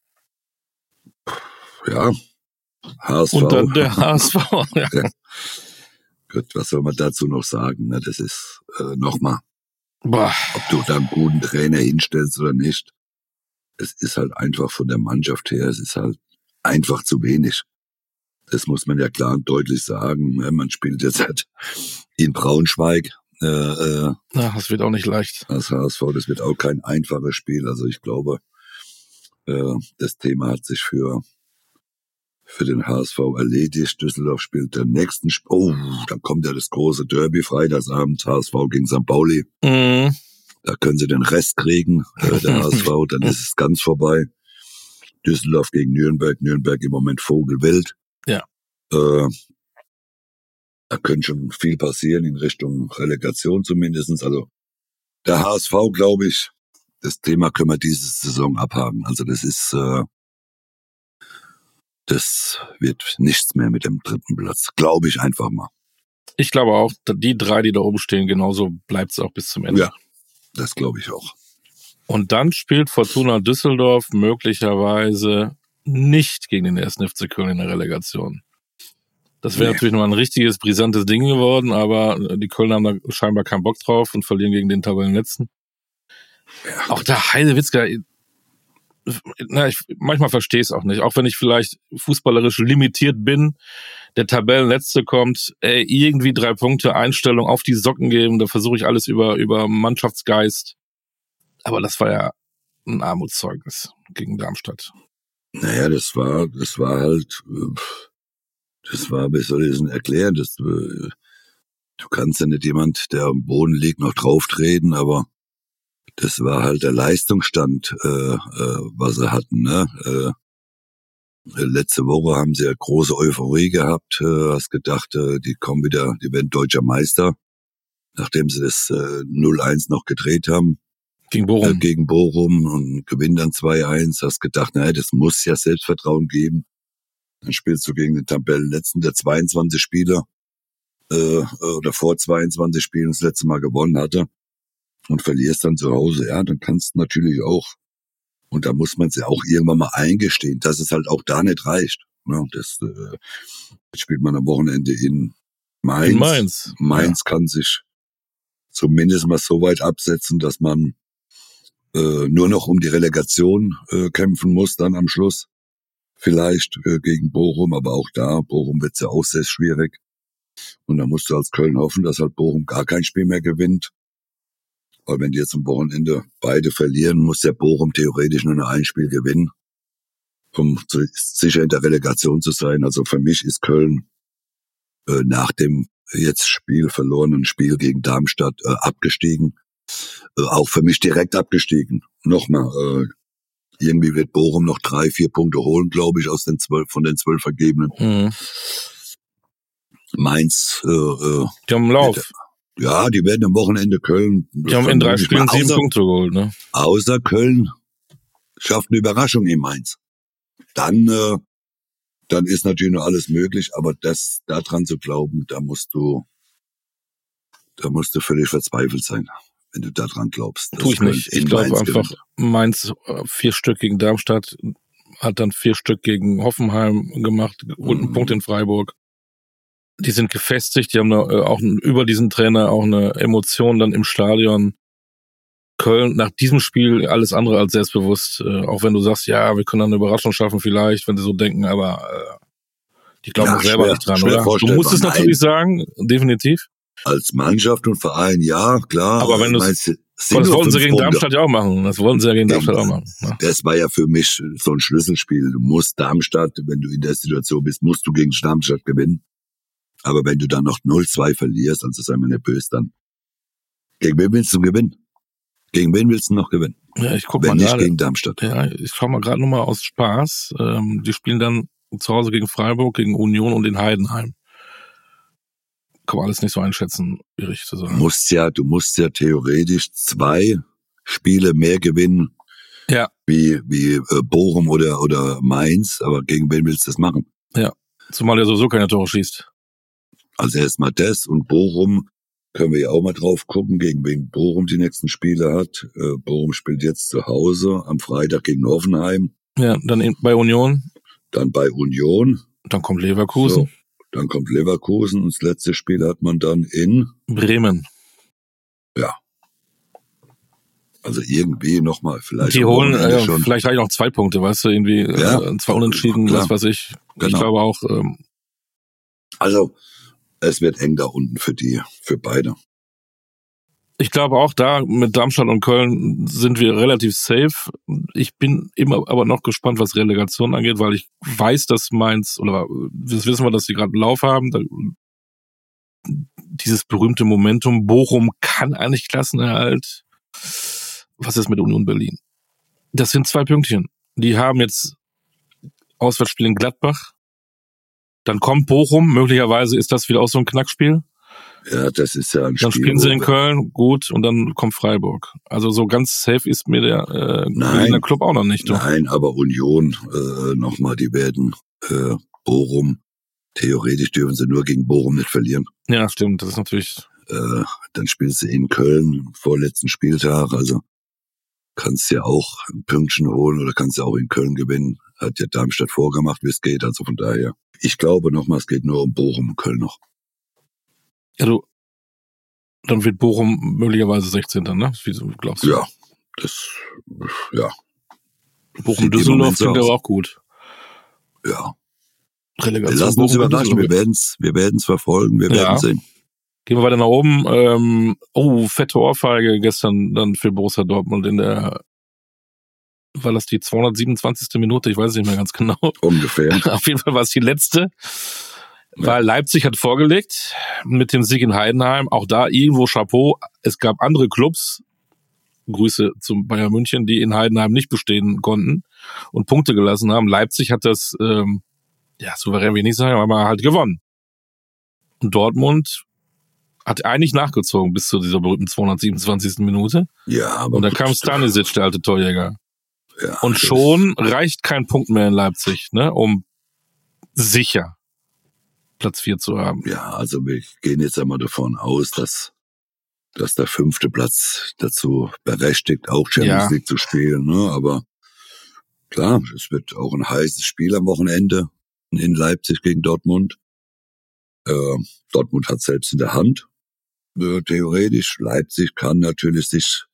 ja, H S V. Und dann der H S V. Ja. Ja. Gut, was soll man dazu noch sagen? Ne? Das ist äh, nochmal, ob du da einen guten Trainer hinstellst oder nicht. Es ist halt einfach von der Mannschaft her, es ist halt einfach zu wenig. Das muss man ja klar und deutlich sagen. Man spielt jetzt halt in Braunschweig. Äh, äh, Na, das wird auch nicht leicht. Als H S V, das wird auch kein einfaches Spiel. Also ich glaube, äh, das Thema hat sich für für den H S V erledigt. Düsseldorf spielt den nächsten Spiel. Oh, dann kommt ja das große Derby Freitagsabend, H S V gegen Sankt Pauli. Mhm. Da können sie den Rest kriegen, äh, der H S V, dann ist es ganz vorbei. Düsseldorf gegen Nürnberg, Nürnberg im Moment Vogelwild. Ja. Äh, da könnte schon viel passieren in Richtung Relegation zumindestens. Also der H S V, glaube ich, das Thema können wir diese Saison abhaken. Also das ist, äh, das wird nichts mehr mit dem dritten Platz. Glaube ich einfach mal. Ich glaube auch, die drei, die da oben stehen, genauso bleibt es auch bis zum Ende. Ja, das glaube ich auch. Und dann spielt Fortuna Düsseldorf möglicherweise nicht gegen den ersten F C Köln in der Relegation. Das wäre nee. natürlich noch ein richtiges, brisantes Ding geworden, aber die Kölner haben da scheinbar keinen Bock drauf und verlieren gegen den Tabellenletzten. Ja. Auch der Heidewitzka, na, ich manchmal verstehe ich es auch nicht. Auch wenn ich vielleicht fußballerisch limitiert bin, der Tabellenletzte kommt, ey, irgendwie drei Punkte, Einstellung auf die Socken geben, da versuche ich alles über über Mannschaftsgeist. Aber das war ja ein Armutszeugnis gegen Darmstadt. Naja, das war, das war halt, das war, wie soll ich das denn erklären? Das, du kannst ja nicht jemand, der am Boden liegt, noch drauf treten, aber das war halt der Leistungsstand, äh, äh, was sie hatten. Ne? Äh, letzte Woche haben sie ja große Euphorie gehabt, äh, hast gedacht, äh, die kommen wieder, die werden deutscher Meister, nachdem sie das äh, null eins noch gedreht haben. Gegen Bochum. Äh, gegen Bochum und gewinnen dann zwei eins, hast gedacht, naja, das muss ja Selbstvertrauen geben. Dann spielst du gegen den Tabellenletzten, der zweiundzwanzig Spieler äh, oder vor zweiundzwanzig Spielen das letzte Mal gewonnen hatte. Und verlierst dann zu Hause, ja, dann kannst du natürlich auch, und da muss man es ja auch irgendwann mal eingestehen, dass es halt auch da nicht reicht. Ne? Das, äh, das spielt man am Wochenende in Mainz. In Mainz. Mainz ja. Kann sich zumindest mal so weit absetzen, dass man äh, nur noch um die Relegation äh, kämpfen muss dann am Schluss. Vielleicht äh, gegen Bochum, aber auch da, Bochum wird's ja auch sehr schwierig. Und da musst du als Köln hoffen, dass halt Bochum gar kein Spiel mehr gewinnt. Weil wenn die jetzt am Wochenende beide verlieren, muss der Bochum theoretisch nur noch ein Spiel gewinnen, um zu, sicher in der Relegation zu sein. Also für mich ist Köln äh, nach dem jetzt Spiel verlorenen Spiel gegen Darmstadt äh, abgestiegen. Äh, auch für mich direkt abgestiegen. Nochmal, äh, irgendwie wird Bochum noch drei, vier Punkte holen, glaube ich, aus den zwölf, von den zwölf vergebenen. Mhm. Mainz, äh, äh, die haben einen Lauf. Ja, die werden am Wochenende Köln. Die haben in drei Spielen sieben Punkte geholt, ne? Außer Köln schafft eine Überraschung in Mainz. Dann, äh, dann ist natürlich noch alles möglich, aber das, da dran zu glauben, da musst du, da musst du völlig verzweifelt sein, wenn du da dran glaubst. Tu ich nicht. Ich glaube einfach, Mainz vier Stück gegen Darmstadt, hat dann vier Stück gegen Hoffenheim gemacht und einen mhm. Punkt in Freiburg. Die sind gefestigt, die haben da, äh, auch über diesen Trainer auch eine Emotion dann im Stadion. Köln nach diesem Spiel alles andere als selbstbewusst, äh, auch wenn du sagst, ja, wir können dann eine Überraschung schaffen vielleicht, wenn sie so denken, aber äh, die glauben ja, selber schwer, nicht dran, oder? Du musst es natürlich sagen, definitiv. Als Mannschaft und Verein, ja, klar. Aber wenn du Aber das wollten sie gegen Punkte. Darmstadt ja auch machen. Das wollten sie ja gegen Darmstadt auch machen. Ja. Das war ja für mich so ein Schlüsselspiel. Du musst Darmstadt, wenn du in der Situation bist, musst du gegen Darmstadt gewinnen. Aber wenn du dann noch null zwei verlierst, also sei mir nicht böse, dann gegen wen willst du gewinnen? Gegen wen willst du noch gewinnen? Ja, ich guck wenn mal nicht grade, gegen Darmstadt. Ja, ich schau mal gerade nochmal aus Spaß. Ähm, die spielen dann zu Hause gegen Freiburg, gegen Union und in Heidenheim. Kann man alles nicht so einschätzen, schwierig zu sagen. Du musst ja, du musst ja theoretisch zwei Spiele mehr gewinnen, ja. wie wie äh, Bochum oder oder Mainz, aber gegen wen willst du das machen? Ja, zumal er sowieso keine Tore schießt. Also erstmal das und Bochum können wir ja auch mal drauf gucken, gegen wen Bochum die nächsten Spiele hat. Äh, Bochum spielt jetzt zu Hause am Freitag gegen Hoffenheim. Ja, dann in, bei Union. Dann bei Union. Dann kommt Leverkusen. So, dann kommt Leverkusen und das letzte Spiel hat man dann in Bremen. Ja. Also irgendwie nochmal vielleicht. Die holen, äh, schon. Vielleicht reichen noch zwei Punkte, weißt du, irgendwie ja, äh, zwei Unentschieden, klar. was weiß ich. Genau. Ich glaube auch. Ähm, also es wird eng da unten für die, für beide. Ich glaube auch da mit Darmstadt und Köln sind wir relativ safe. Ich bin immer aber noch gespannt, was Relegation angeht, weil ich weiß, dass Mainz, oder das wissen wir, dass sie gerade einen Lauf haben. Da, dieses berühmte Momentum, Bochum kann eigentlich Klassenerhalt. Was ist mit Union Berlin? Das sind zwei Pünktchen. Die haben jetzt Auswärtsspiel in Gladbach. Dann kommt Bochum. Möglicherweise ist das wieder auch so ein Knackspiel. Ja, das ist ja ein Spiel. Dann spielen sie in Köln, gut, und dann kommt Freiburg. Also so ganz safe ist mir der, äh, nein, der Club auch noch nicht. Doch. Nein, aber Union, äh, nochmal, die werden äh, Bochum, theoretisch dürfen sie nur gegen Bochum nicht verlieren. Ja, stimmt, das ist natürlich... Äh, dann spielst du in Köln, vorletzten Spieltag, also kannst ja auch ein Pünktchen holen oder kannst ja auch in Köln gewinnen. Hat ja Darmstadt vorgemacht, wie es geht, also von daher. Ich glaube nochmal, es geht nur um Bochum und Köln noch. Ja, du, dann wird Bochum möglicherweise sechzehnter, ne? Wie du glaubst du? Ja, das, ja. Bochum-Düsseldorf klingt aber auch gut. Ja. Relegation. Wir lassen uns überraschen, wir werden's, wir werden's verfolgen, wir werden ja. sehen. Gehen wir weiter nach oben. Ähm, oh, fette Ohrfeige gestern dann für Borussia Dortmund in der, war das die zweihundertsiebenundzwanzigste Minute? Ich weiß es nicht mehr ganz genau. Ungefähr. Auf jeden Fall war es die letzte. Weil Leipzig hat vorgelegt mit dem Sieg in Heidenheim. Auch da irgendwo Chapeau. Es gab andere Clubs, Grüße zum Bayern München, die in Heidenheim nicht bestehen konnten und Punkte gelassen haben. Leipzig hat das, ähm, ja, souverän will ich nicht sagen, aber halt gewonnen. Und Dortmund hat eigentlich nachgezogen bis zu dieser berühmten zweihundertsiebenundzwanzigsten Minute. Ja, aber und da kam Stanisic, der alte Torjäger. Ja, und schon reicht kein Punkt mehr in Leipzig, ne, um sicher Platz vier zu haben. Ja, also wir gehen jetzt einmal davon aus, dass, dass der fünfte Platz dazu berechtigt, auch Champions ja. League zu spielen. Ne? Aber klar, es wird auch ein heißes Spiel am Wochenende in Leipzig gegen Dortmund. Äh, Dortmund hat selbst in der Hand, äh, theoretisch. Leipzig kann natürlich sich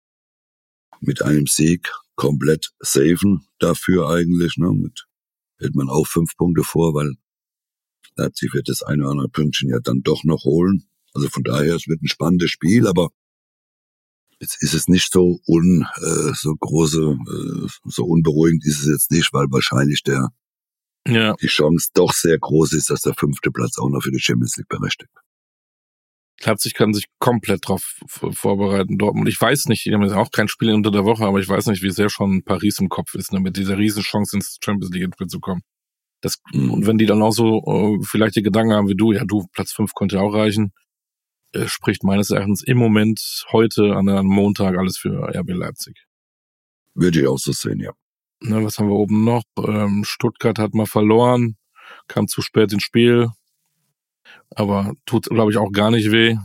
mit einem Sieg komplett safen dafür eigentlich. Ne? Mit hält man auch fünf Punkte vor, weil Leipzig wird das eine oder andere Pünktchen ja dann doch noch holen. Also von daher, es wird ein spannendes Spiel, aber jetzt ist es nicht so un, äh, so große, äh, so unberuhigend ist es jetzt nicht, weil wahrscheinlich der ja. die Chance doch sehr groß ist, dass der fünfte Platz auch noch für die Champions League berechtigt. Leipzig kann sich komplett drauf vorbereiten, Dortmund. Ich weiß nicht, die haben jetzt auch kein Spiel unter der Woche, aber ich weiß nicht, wie sehr schon Paris im Kopf ist, ne, mit dieser riesen Chance ins Champions League zu kommen. Das, mhm. Und wenn die dann auch so äh, vielleicht die Gedanken haben wie du, ja du, Platz fünf konnte ja auch reichen, äh, spricht meines Erachtens im Moment, heute an einem Montag alles für R B Leipzig. Würde ich auch so sehen, ja. Ne, was haben wir oben noch? Ähm, Stuttgart hat mal verloren, kam zu spät ins Spiel, aber tut, glaube ich, auch gar nicht weh.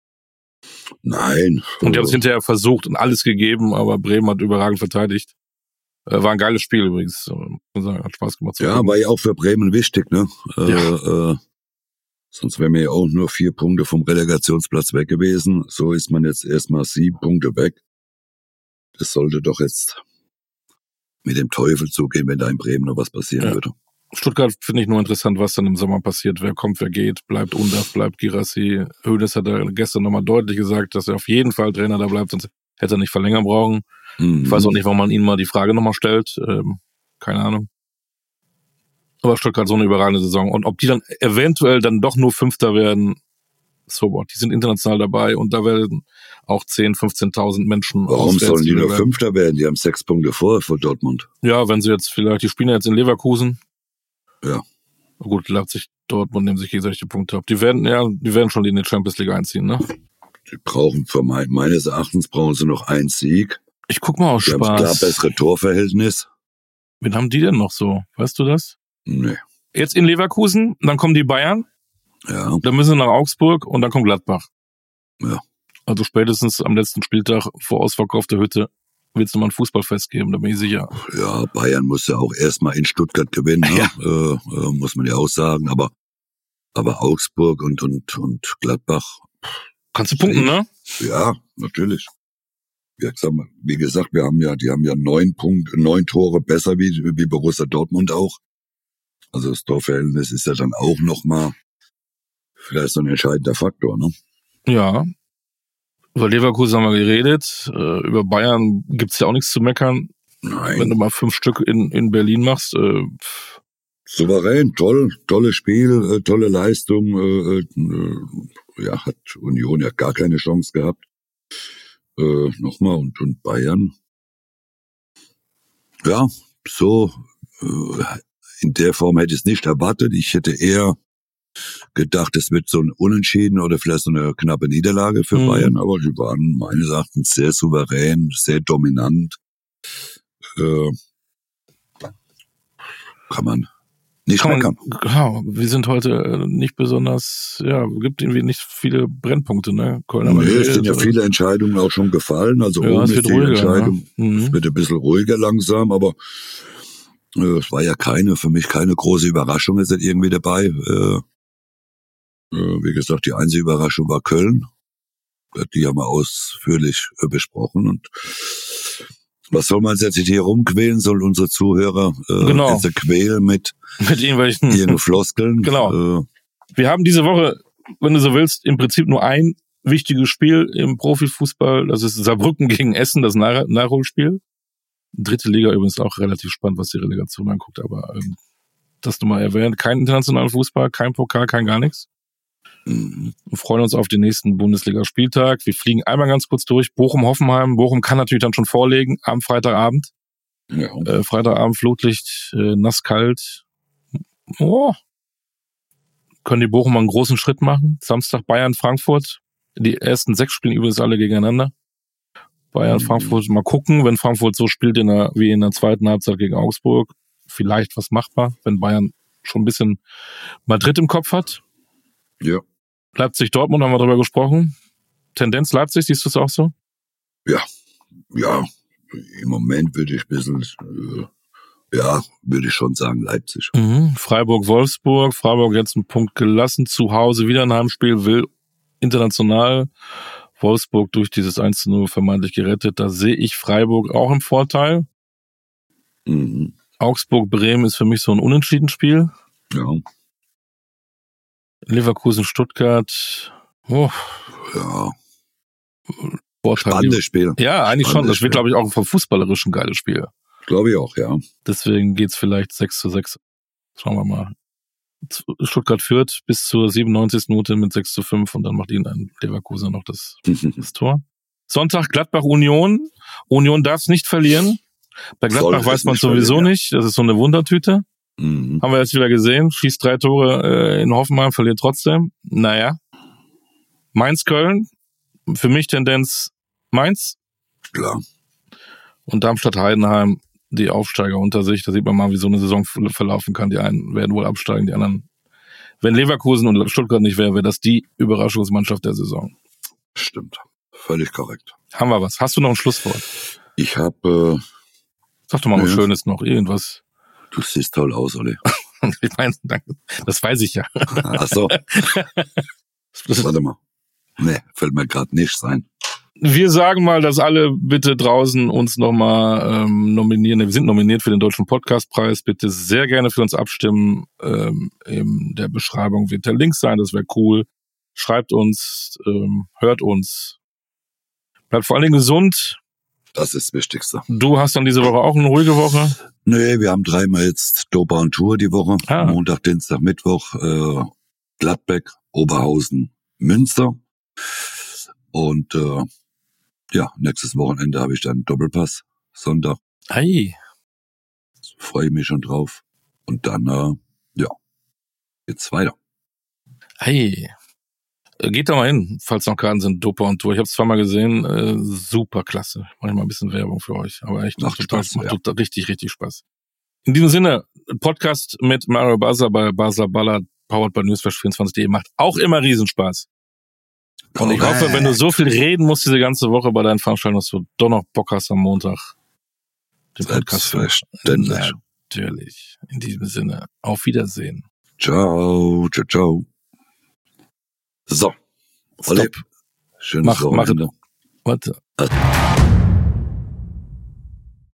Nein. Und die haben es hinterher versucht und alles gegeben, aber Bremen hat überragend verteidigt. Äh, war ein geiles Spiel übrigens. Muss sagen, hat Spaß gemacht. Zu ja, gucken. war ja auch für Bremen wichtig, ne? Äh, ja. äh, sonst wären wir ja auch nur vier Punkte vom Relegationsplatz weg gewesen. So ist man jetzt erstmal sieben Punkte weg. Das sollte doch jetzt mit dem Teufel zugehen, wenn da in Bremen noch was passieren ja. würde. Stuttgart finde ich nur interessant, was dann im Sommer passiert. Wer kommt, wer geht, bleibt Undav, bleibt Girassi. Hoeneß hat er gestern nochmal deutlich gesagt, dass er auf jeden Fall Trainer da bleibt, sonst Hätte er nicht verlängern brauchen. Mhm. Ich weiß auch nicht, warum man ihnen mal die Frage nochmal stellt. Ähm, keine Ahnung. Aber Stuttgart so eine überragende Saison. Und ob die dann eventuell dann doch nur Fünfter werden, so what. Die sind international dabei und da werden auch zehntausend, fünfzehntausend Menschen. Warum sollen die nur werden. Fünfter werden? Die haben sechs Punkte vor vor Dortmund. Ja, wenn sie jetzt vielleicht, die spielen ja jetzt in Leverkusen. Ja. Gut, Leipzig, Dortmund nehmen sich gegenseitig die Punkte ab. Die werden, ja, die werden schon in die Champions League einziehen, ne? Die brauchen, für mein, meines Erachtens brauchen sie noch einen Sieg. Ich guck mal aus die Spaß. Die haben klar bessere Torverhältnis. Wen haben die denn noch so? Weißt du das? Nee. Jetzt in Leverkusen, dann kommen die Bayern. Ja. Dann müssen sie nach Augsburg und dann kommt Gladbach. Ja. Also spätestens am letzten Spieltag vor ausverkaufter Hütte wird es nochmal ein Fußballfest geben, da bin ich sicher. Ja, Bayern muss ja auch erstmal in Stuttgart gewinnen, ja. äh, äh, muss man ja auch sagen. Aber, aber Augsburg und, und, und Gladbach. Kannst du punkten, ne? Ja, natürlich. Ja, wie gesagt, wir haben ja, die haben ja neun Punkte, neun Tore besser wie, wie Borussia Dortmund auch. Also das Torverhältnis ist ja dann auch nochmal vielleicht so ein entscheidender Faktor, ne? Ja. Über Leverkusen haben wir geredet. Äh, über Bayern gibt's ja auch nichts zu meckern. Nein. Wenn du mal fünf Stück in, in Berlin machst. Äh, Souverän, toll, tolles Spiel, äh, tolle Leistung. Äh, äh, ja, hat Union ja gar keine Chance gehabt. Äh, nochmal und, und Bayern. Ja, so äh, in der Form hätte ich es nicht erwartet. Ich hätte eher gedacht, es wird so ein Unentschieden oder vielleicht so eine knappe Niederlage für mhm. Bayern, aber die waren meines Erachtens sehr souverän, sehr dominant. Äh, kann man nicht kann meckern. Man, ja, wir sind heute nicht besonders, ja, gibt irgendwie nicht viele Brennpunkte, ne? Köln, nee, es sind ja viele Entscheidungen auch schon gefallen, also ja, ohne die ruhiger, Entscheidung, ne? mhm. Es wird ein bisschen ruhiger langsam, aber äh, es war ja keine, für mich keine große Überraschung, ist irgendwie dabei. Äh, Wie gesagt, die einzige Überraschung war Köln. Die haben wir ausführlich besprochen. Und was soll man jetzt hier rumquälen? Sollen unsere Zuhörer äh, genau. jetzt quälen mit, mit irgendwelchen ihren Floskeln? Genau. Äh, wir haben diese Woche, wenn du so willst, im Prinzip nur ein wichtiges Spiel im Profifußball. Das ist Saarbrücken gegen Essen, das Nach- Nachholspiel. Dritte Liga übrigens auch relativ spannend, was die Relegation anguckt. Aber ähm, das nochmal erwähnt. Kein internationaler Fußball, kein Pokal, kein gar nichts. Wir freuen uns auf den nächsten Bundesliga-Spieltag. Wir fliegen einmal ganz kurz durch. Bochum-Hoffenheim. Bochum kann natürlich dann schon vorlegen am Freitagabend. Ja. Äh, Freitagabend, Flutlicht, äh, nass-kalt. Oh. Können die Bochumer einen großen Schritt machen. Samstag Bayern-Frankfurt. Die ersten sechs spielen übrigens alle gegeneinander. Bayern-Frankfurt, mal gucken. Wenn Frankfurt so spielt in der, wie in der zweiten Halbzeit gegen Augsburg, vielleicht was machbar. Wenn Bayern schon ein bisschen Madrid im Kopf hat. Ja. Leipzig-Dortmund haben wir darüber gesprochen. Tendenz Leipzig, siehst du es auch so? Ja, ja. Im Moment würde ich ein bisschen, äh, ja, würde ich schon sagen Leipzig. Mhm. Freiburg-Wolfsburg. Freiburg jetzt einen Punkt gelassen. Zu Hause wieder ein Heimspiel, will international. Wolfsburg durch dieses eins zu null vermeintlich gerettet. Da sehe ich Freiburg auch im Vorteil. Mhm. Augsburg-Bremen ist für mich so ein Unentschieden-Spiel. Ja. Leverkusen-Stuttgart. Oh. Ja. Vorteil. Spannendes Spiel. Ja, eigentlich Spannendes schon. Das wird, glaube ich, auch vom Fußballerischen geiles Spiel. Glaube ich auch, ja. Deswegen geht's vielleicht sechs zu sechs. Schauen wir mal. Stuttgart führt bis zur siebenundneunzigsten Minute mit sechs zu fünf und dann macht ihnen ein Leverkusen noch das, das Tor. Sonntag Gladbach-Union. Union darf es nicht verlieren. Bei Gladbach weiß man sowieso verlieren, ja. nicht. Das ist so eine Wundertüte. Mhm. Haben wir jetzt wieder gesehen. Schießt drei Tore äh, in Hoffenheim, verliert trotzdem. Naja. Mainz-Köln. Für mich Tendenz Mainz. Klar. Und Darmstadt-Heidenheim, die Aufsteiger unter sich. Da sieht man mal, wie so eine Saison verlaufen kann. Die einen werden wohl absteigen, die anderen. Wenn Leverkusen und Stuttgart nicht wäre, wäre das die Überraschungsmannschaft der Saison. Stimmt. Völlig korrekt. Haben wir was? Hast du noch ein Schlusswort? Ich habe... Äh, Sag doch mal was Schönes noch. Irgendwas. Du siehst toll aus, Olli. Ich meine, das weiß ich ja. Ach so. Warte mal. Nee, fällt mir gerade nichts ein. Wir sagen mal, dass alle bitte draußen uns nochmal ähm, nominieren. Wir sind nominiert für den Deutschen Podcastpreis. Bitte sehr gerne für uns abstimmen. Ähm, in der Beschreibung wird der Link sein. Das wäre cool. Schreibt uns, ähm, hört uns. Bleib vor allen Dingen gesund. Das ist das Wichtigste. Du hast dann diese Woche auch eine ruhige Woche? Nee, wir haben dreimal jetzt Dopa und Tour die Woche. Ah. Montag, Dienstag, Mittwoch, äh, Gladbeck, Oberhausen, Münster. Und äh, ja, nächstes Wochenende habe ich dann Doppelpass, Sonntag. Ei. Freue ich mich schon drauf. Und dann, äh, ja, geht's weiter. Ei. Geht da mal hin, falls noch Karten sind, Dopa und Tour. Ich habe es zweimal gesehen, äh, super klasse. Mach ich mal ein bisschen Werbung für euch, aber echt macht total, Spaß, macht ja. total richtig, richtig Spaß. In diesem Sinne, Podcast mit Mario Basler bei Basler Ballard, powered by newsflash vierundzwanzig punkt de, macht auch immer Riesenspaß. Und ich hoffe, wenn du so viel reden musst diese ganze Woche bei deinen Veranstaltungen, dass du doch noch Bock hast am Montag. Selbstverständlich. Natürlich. In diesem Sinne, auf Wiedersehen. Ciao, ciao, ciao. So, Olli, schönes mach, Wochenende. Mach, warte.